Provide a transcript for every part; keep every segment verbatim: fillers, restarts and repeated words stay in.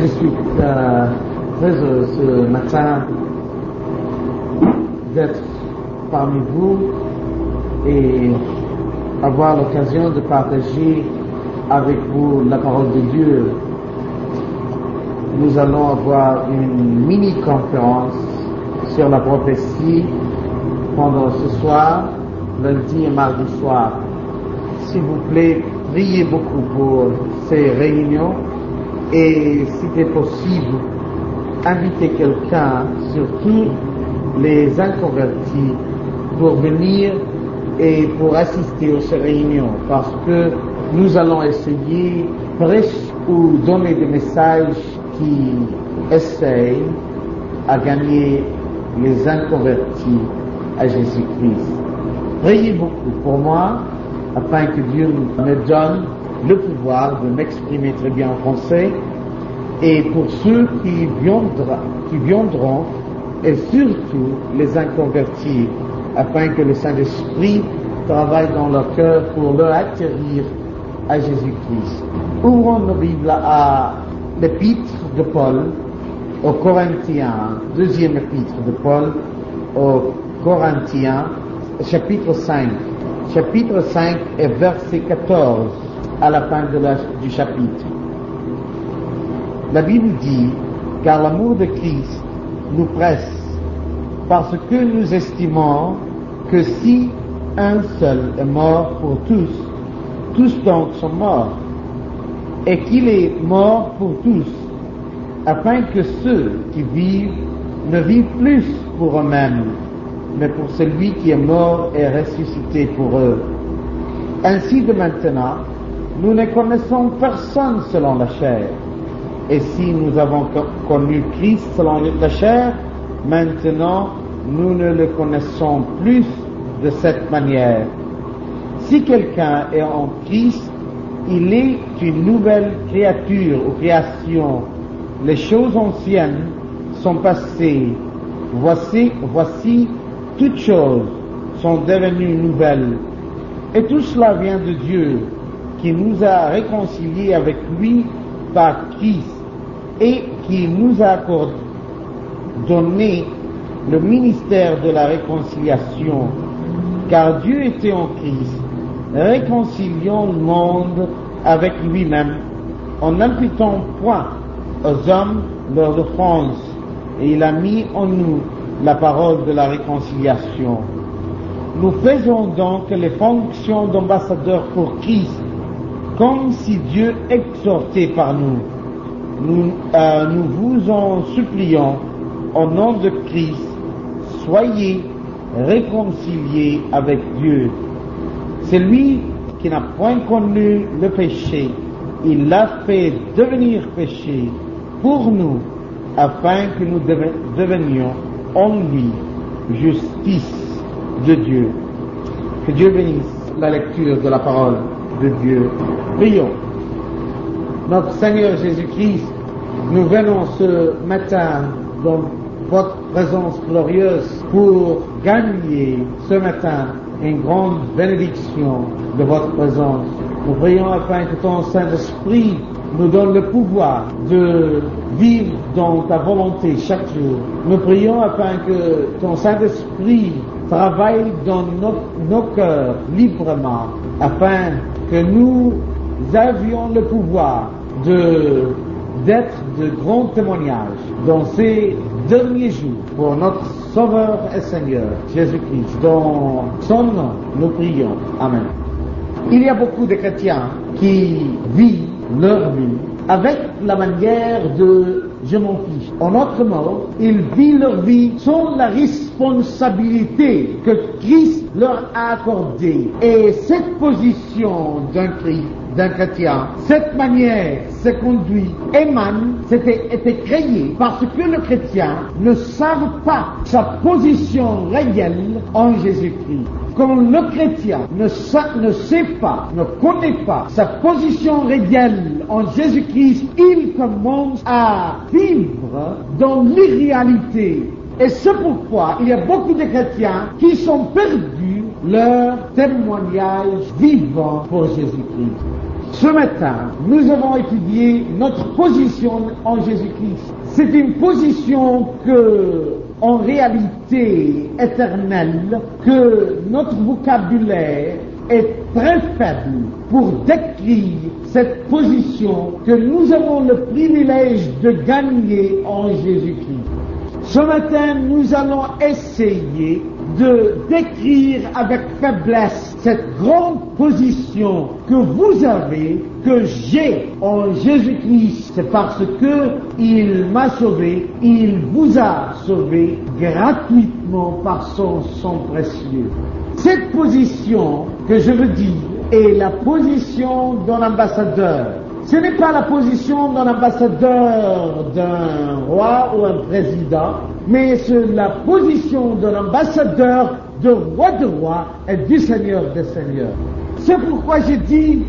Je suis euh, très heureux ce matin d'être parmi vous et avoir l'occasion de partager avec vous la parole de Dieu. Nous allons avoir une mini-conférence sur la prophétie pendant ce soir, lundi et mardi soir. S'il vous plaît, priez beaucoup pour ces réunions et si c'est possible, invitez quelqu'un, surtout les inconvertis, pour venir et pour assister aux réunions, parce que nous allons essayer presque ou donner des messages qui essayent à gagner les inconvertis à Jésus-Christ. Priez beaucoup pour moi, afin que Dieu me donne le pouvoir de m'exprimer très bien en français, et pour ceux qui viendront, qui viendront et surtout les inconvertis, afin que le Saint-Esprit travaille dans leur cœur pour leur atterrir à Jésus-Christ. Ouvrons nos Bibles à l'épître de Paul aux Corinthiens, deuxième épître de Paul aux Corinthiens, chapitre cinq. Chapitre cinq et verset quatorze à la fin de la, du chapitre. La Bible dit, car l'amour de Christ nous presse, parce que nous estimons que si un seul est mort pour tous, tous donc sont morts, et qu'il est mort pour tous, afin que ceux qui vivent ne vivent plus pour eux-mêmes, mais pour celui qui est mort et ressuscité pour eux. Ainsi de maintenant, nous ne connaissons personne selon la chair. Et si nous avons connu Christ selon la chair, maintenant nous ne le connaissons plus de cette manière. Si quelqu'un est en Christ, il est une nouvelle créature ou création. Les choses anciennes sont passées. Voici, voici toutes choses sont devenues nouvelles. Et tout cela vient de Dieu, qui nous a réconciliés avec lui par Christ et qui nous a accordé, donné le ministère de la réconciliation. Car Dieu était en Christ, réconciliant le monde avec lui-même, en n'imputant point aux hommes leurs offenses, et il a mis en nous la parole de la réconciliation. Nous faisons donc les fonctions d'ambassadeurs pour Christ, comme si Dieu exhortait par nous. Nous, euh, nous vous en supplions, au nom de Christ, soyez réconciliés avec Dieu. Celui qui n'a point connu le péché, il l'a fait devenir péché pour nous, afin que nous devenions en lui justice de Dieu. Que Dieu bénisse la lecture de la parole de Dieu. Prions. Notre Seigneur Jésus-Christ, nous venons ce matin dans votre présence glorieuse pour gagner ce matin une grande bénédiction de votre présence. Nous prions afin que ton Saint-Esprit nous donne le pouvoir de vivre dans ta volonté chaque jour. Nous prions afin que ton Saint-Esprit travaille dans nos, nos cœurs librement, afin que nous avions le pouvoir de, d'être de grands témoignages dans ces derniers jours pour notre Sauveur et Seigneur Jésus-Christ. Dans son nom, nous prions. Amen. Il y a beaucoup de chrétiens qui vivent leur vie avec la manière de je m'en fiche. En autre mot, ils vivent leur vie sans la responsabilité que Christ leur a accordée. Et cette position d'un Christ, d'un chrétien, cette manière se conduit, émane, c'était été créé parce que le chrétien ne savent pas sa position réelle en Jésus-Christ. Quand le chrétien ne, sa, ne sait pas, ne connaît pas sa position réelle en Jésus-Christ, il commence à vivre dans l'irréalité. Et c'est pourquoi il y a beaucoup de chrétiens qui sont perdus leur témoignage vivant pour Jésus-Christ. Ce matin, nous avons étudié notre position en Jésus-Christ. C'est une position que, en réalité éternelle, que notre vocabulaire est très faible pour décrire cette position que nous avons le privilège de gagner en Jésus-Christ. Ce matin, nous allons essayer de décrire avec faiblesse cette grande position que vous avez, que j'ai en Jésus-Christ. C'est parce que il m'a sauvé, il vous a sauvé gratuitement par son sang précieux. Cette position que je veux dire est la position d'un ambassadeur. Ce n'est pas la position d'un ambassadeur, d'un roi ou un président, mais c'est la position d'un ambassadeur du roi de rois et du Seigneur des seigneurs. C'est pourquoi je dis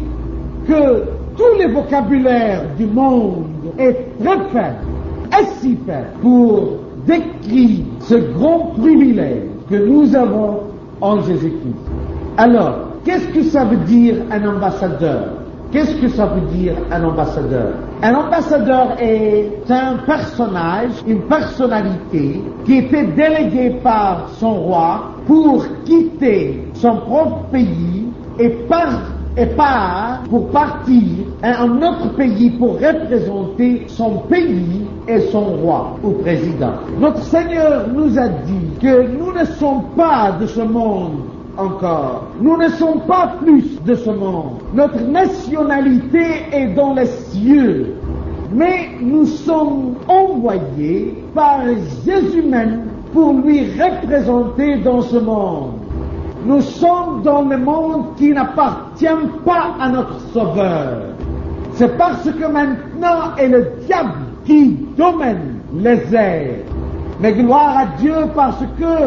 que tous les vocabulaires du monde est très faible, assez faible pour décrire ce grand privilège que nous avons en Jésus-Christ. Alors, qu'est-ce que ça veut dire un ambassadeur? Qu'est-ce que ça veut dire un ambassadeur? Un ambassadeur est un personnage, une personnalité qui était déléguée par son roi pour quitter son propre pays et par et part pour partir à un autre pays pour représenter son pays et son roi ou président. Notre Seigneur nous a dit que nous ne sommes pas de ce monde encore. Nous ne sommes pas plus de ce monde. Notre nationalité est dans les cieux. Mais nous sommes envoyés par Jésus même pour lui représenter dans ce monde. Nous sommes dans le monde qui n'appartient pas à notre Sauveur. C'est parce que maintenant est le diable qui domine les airs. Mais gloire à Dieu parce que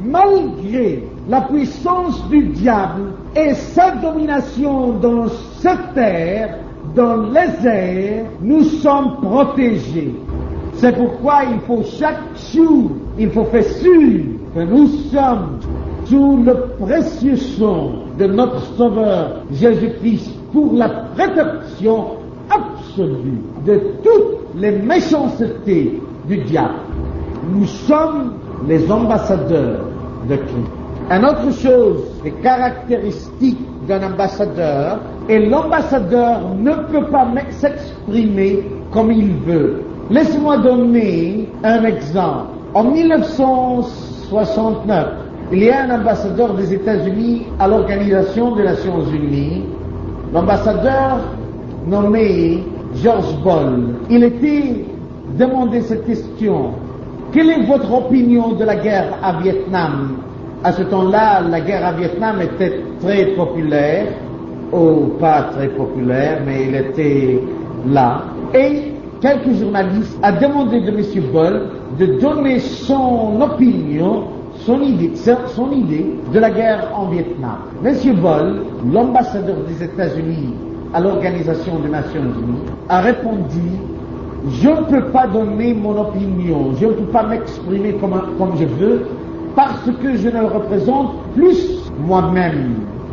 malgré la puissance du diable et sa domination dans cette terre, dans les airs, nous sommes protégés. C'est pourquoi il faut chaque jour, il faut faire sûr que nous sommes sous le précieux sang de notre Sauveur Jésus-Christ pour la protection absolue de toutes les méchancetés du diable. Nous sommes les ambassadeurs de Christ. Une autre chose, les caractéristiques d'un ambassadeur, et l'ambassadeur ne peut pas s'exprimer comme il veut. Laissez-moi donner un exemple. En mille neuf cent soixante-neuf, il y a un ambassadeur des États-Unis à l'Organisation des Nations Unies, l'ambassadeur nommé George Bull. Il était demandé cette question: quelle est votre opinion de la guerre à Vietnam? À ce temps-là, la guerre à Vietnam était très populaire, ou pas très populaire, mais il était là. Et quelques journalistes ont demandé de M. Bull de donner son opinion, son idée, son idée de la guerre en Vietnam. M. Bull, l'ambassadeur des États-Unis à l'Organisation des Nations Unies, a répondu: je ne peux pas donner mon opinion, je ne peux pas m'exprimer comme, comme je veux, parce que je ne représente plus moi-même.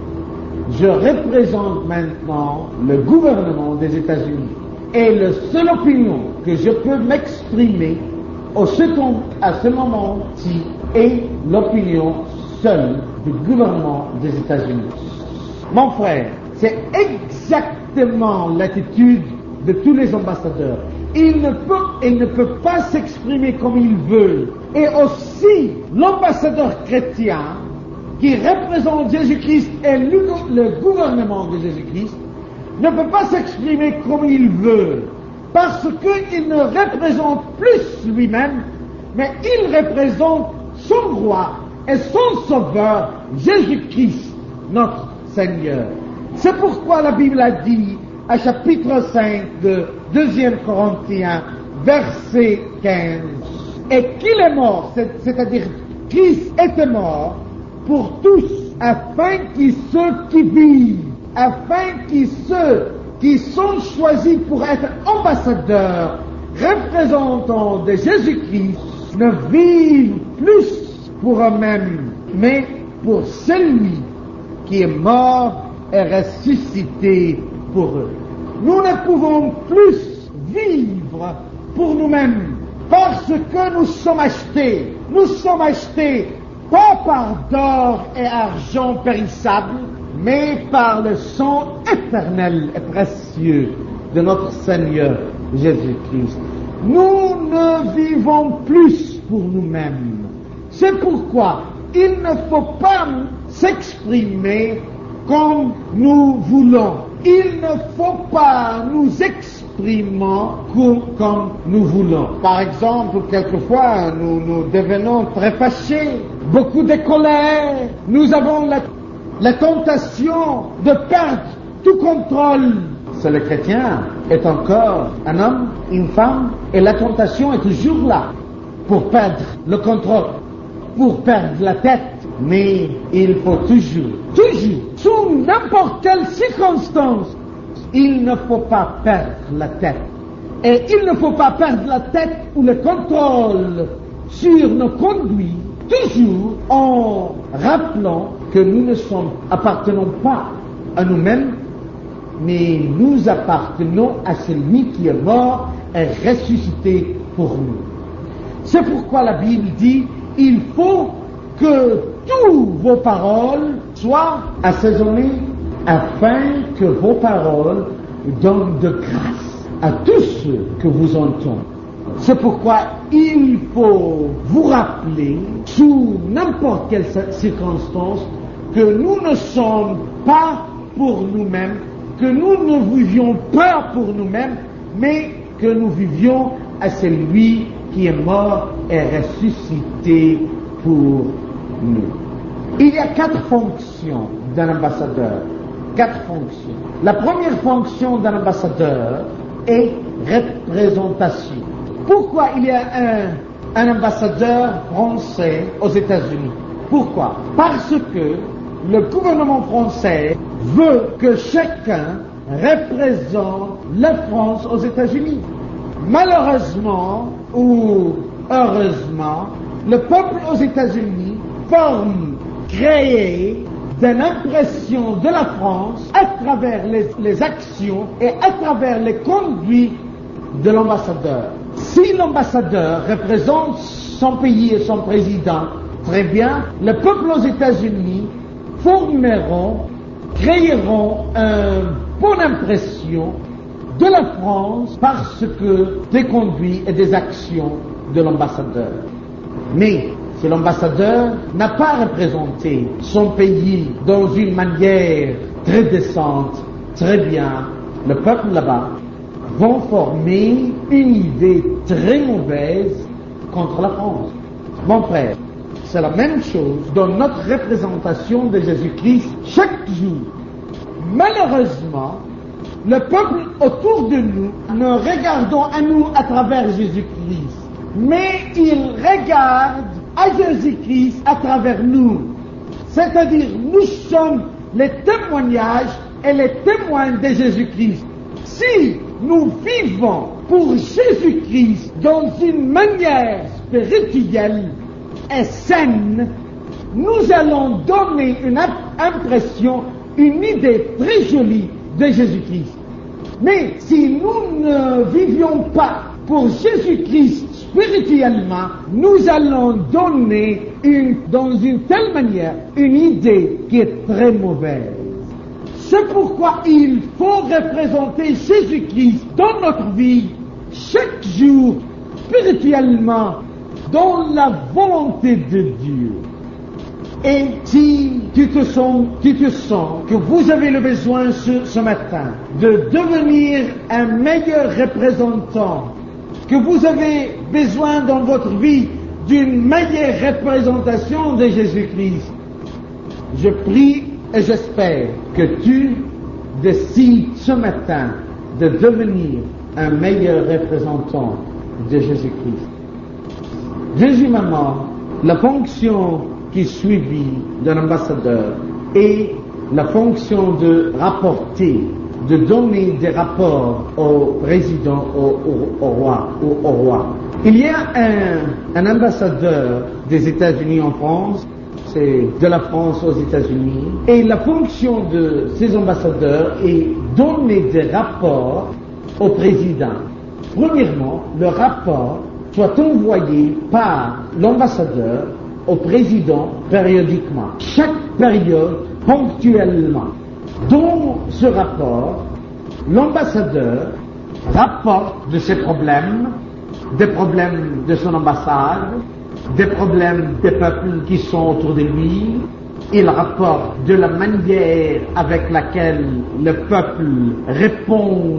Je représente maintenant le gouvernement des États-Unis. Et la seule opinion que je peux m'exprimer au second, à ce moment-ci est l'opinion seule du gouvernement des États-Unis. Mon frère, c'est exactement l'attitude de tous les ambassadeurs. Il ne peut, il ne peut pas s'exprimer comme il veut. Et aussi, l'ambassadeur chrétien, qui représente Jésus-Christ et le, le gouvernement de Jésus-Christ, ne peut pas s'exprimer comme il veut, parce qu'il ne représente plus lui-même, mais il représente son roi et son sauveur, Jésus-Christ, notre Seigneur. C'est pourquoi la Bible a dit, à chapitre cinq de deuxième Corinthiens, verset quinze, et qu'il est mort, c'est-à-dire Christ était mort pour tous, afin que ceux qui vivent, afin que ceux qui sont choisis pour être ambassadeurs, représentants de Jésus-Christ, ne vivent plus pour eux-mêmes, mais pour celui qui est mort et ressuscité pour eux. Nous ne pouvons plus vivre pour nous-mêmes parce que nous sommes achetés. Nous sommes achetés pas par d'or et argent périssables, mais par le sang éternel et précieux de notre Seigneur Jésus-Christ. Nous ne vivons plus pour nous-mêmes. C'est pourquoi il ne faut pas s'exprimer comme nous voulons. Il ne faut pas nous exprimer comme, comme nous voulons. Par exemple, quelquefois, nous, nous devenons très fâchés, beaucoup de colère. Nous avons la, la tentation de perdre tout contrôle. C'est le chrétien est encore un homme, une femme, et la tentation est toujours là pour perdre le contrôle, pour perdre la tête. Mais il faut toujours, toujours, sous n'importe quelle circonstance, il ne faut pas perdre la tête. Et il ne faut pas perdre la tête ou le contrôle sur nos conduits, toujours en rappelant que nous ne sommes, appartenons pas à nous-mêmes, mais nous appartenons à celui qui est mort et ressuscité pour nous. C'est pourquoi la Bible dit, il faut que toutes vos paroles soient assaisonnées afin que vos paroles donnent de grâce à tous ceux que vous entendent. C'est pourquoi il faut vous rappeler, sous n'importe quelle circonstance, que nous ne sommes pas pour nous-mêmes, que nous ne vivions pas pour nous-mêmes, mais que nous vivions à celui qui est mort et ressuscité pour nous. Il y a quatre fonctions d'un ambassadeur. Quatre fonctions. La première fonction d'un ambassadeur est représentation. Pourquoi il y a un, un ambassadeur français aux États-Unis? Pourquoi? Parce que le gouvernement français veut que chacun représente la France aux États-Unis. Malheureusement ou heureusement, le peuple aux États-Unis forme, créer une impression de la France à travers les, les actions et à travers les conduites de l'ambassadeur. Si l'ambassadeur représente son pays et son président, très bien, le peuple aux États-Unis formeront, créeront une bonne impression de la France parce que des conduits et des actions de l'ambassadeur. Mais si l'ambassadeur n'a pas représenté son pays dans une manière très décente, très bien, le peuple là-bas vont former une idée très mauvaise contre la France. Mon frère, c'est la même chose dans notre représentation de Jésus-Christ chaque jour. Malheureusement, le peuple autour de nous ne regardons à nous à travers Jésus-Christ, mais il regarde à Jésus-Christ à travers nous. C'est-à-dire, nous sommes les témoignages et les témoins de Jésus-Christ. Si nous vivons pour Jésus-Christ dans une manière spirituelle et saine, nous allons donner une impression, une idée très jolie de Jésus-Christ. Mais si nous ne vivions pas pour Jésus-Christ spirituellement, nous allons donner une, dans une telle manière une idée qui est très mauvaise. C'est pourquoi il faut représenter Jésus-Christ dans notre vie chaque jour spirituellement dans la volonté de Dieu. Et si tu te sens, tu te sens que vous avez le besoin ce, ce matin de devenir un meilleur représentant, que vous avez besoin dans votre vie d'une meilleure représentation de Jésus-Christ, je prie et j'espère que tu décides ce matin de devenir un meilleur représentant de Jésus-Christ. Deuxièmement, la fonction qui est suivie d'un ambassadeur est la fonction de rapporter, de donner des rapports au président, au, au, au roi, au, au roi. Il y a un, un ambassadeur des États-Unis en France, français de la France aux États-Unis. Et la fonction de ces ambassadeurs est donner des rapports au président. Premièrement, le rapport soit envoyé par l'ambassadeur au président périodiquement, chaque période ponctuellement. Dans ce rapport, l'ambassadeur rapporte de ses problèmes, des problèmes de son ambassade, des problèmes des peuples qui sont autour de lui. Il rapporte de la manière avec laquelle le peuple répond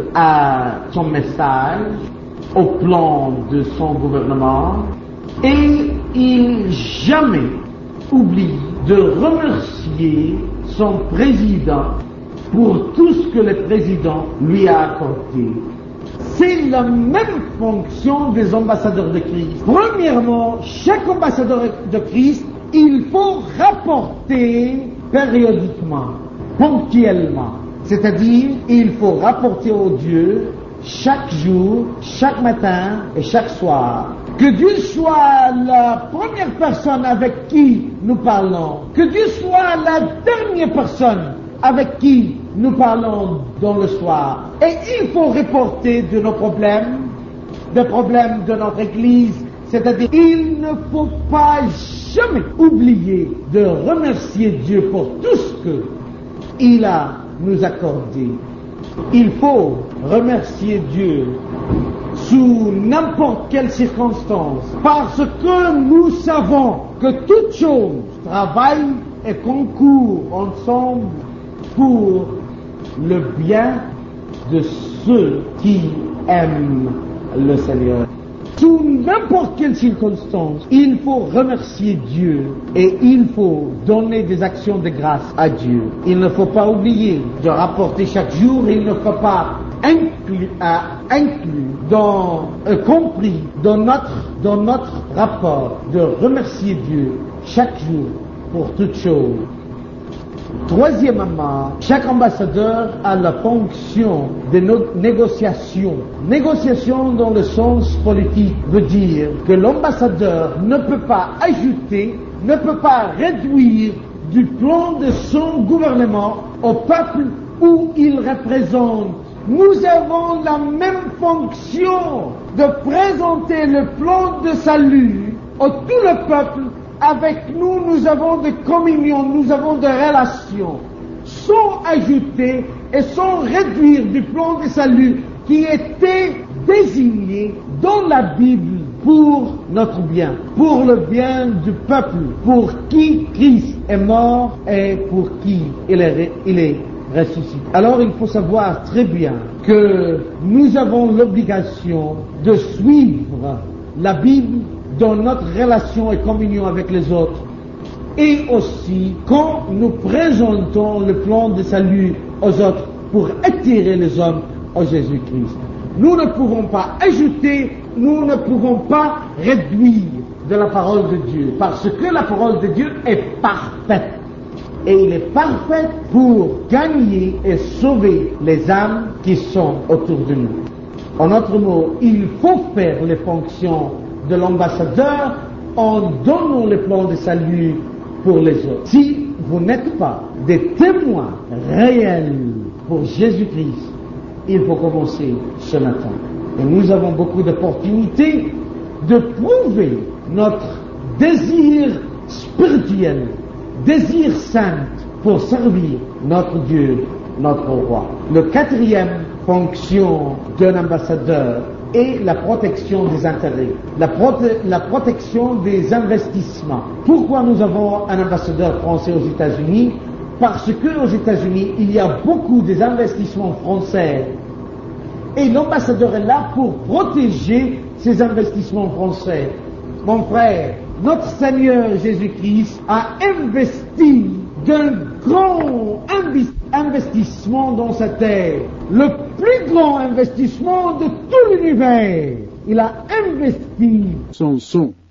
à son message, au plan de son gouvernement, et il jamais oublie de remercier son président pour tout ce que le président lui a accordé. C'est la même fonction des ambassadeurs de Christ. Premièrement, chaque ambassadeur de Christ, il faut rapporter périodiquement, ponctuellement. C'est-à-dire, il faut rapporter au Dieu chaque jour, chaque matin et chaque soir. Que Dieu soit la première personne avec qui nous parlons. Que Dieu soit la dernière personne avec qui nous parlons dans le soir. Et il faut reporter de nos problèmes, des problèmes de notre Église. C'est-à-dire, il ne faut pas jamais oublier de remercier Dieu pour tout ce qu'il a nous accordé. Il faut remercier Dieu sous n'importe quelle circonstance, parce que nous savons que toutes choses travaillent et concourent ensemble pour le bien de ceux qui aiment le Seigneur. Sous n'importe quelle circonstance, il faut remercier Dieu et il faut donner des actions de grâce à Dieu. Il ne faut pas oublier de rapporter chaque jour, il ne faut pas inclure, euh, inclure dans, euh, compris dans notre, dans notre rapport de remercier Dieu chaque jour pour toutes choses. Troisièmement, chaque ambassadeur a la fonction de no- négociation. Négociation dans le sens politique veut dire que l'ambassadeur ne peut pas ajouter, ne peut pas réduire du plan de son gouvernement au peuple où il représente. Nous avons la même fonction de présenter le plan de salut à tout le peuple. Avec nous, nous avons des communions, nous avons des relations, sans ajouter et sans réduire du plan de salut qui était désigné dans la Bible pour notre bien, pour le bien du peuple, pour qui Christ est mort et pour qui il est, il est ressuscité. Alors il faut savoir très bien que nous avons l'obligation de suivre la Bible dans notre relation et communion avec les autres, et aussi quand nous présentons le plan de salut aux autres pour attirer les hommes au Jésus-Christ. Nous ne pouvons pas ajouter, nous ne pouvons pas réduire de la parole de Dieu, parce que la parole de Dieu est parfaite. Et il est parfait pour gagner et sauver les âmes qui sont autour de nous. En d'autres mots, il faut faire les fonctions de l'ambassadeur en donnant le plan de salut pour les autres. Si vous n'êtes pas des témoins réels pour Jésus-Christ, il faut commencer ce matin. Et nous avons beaucoup d'opportunités de prouver notre désir spirituel, désir saint pour servir notre Dieu, notre roi. Le quatrième fonction d'un ambassadeur et la protection des intérêts, la, prote- la protection des investissements. Pourquoi nous avons un ambassadeur français aux États-Unis? Parce qu'aux États-Unis, il y a beaucoup des investissements français. Et l'ambassadeur est là pour protéger ces investissements français. Mon frère, notre Seigneur Jésus-Christ a investi d'un grand invi- investissement dans cette terre, le plus grand investissement de tout l'univers. Il a investi son son.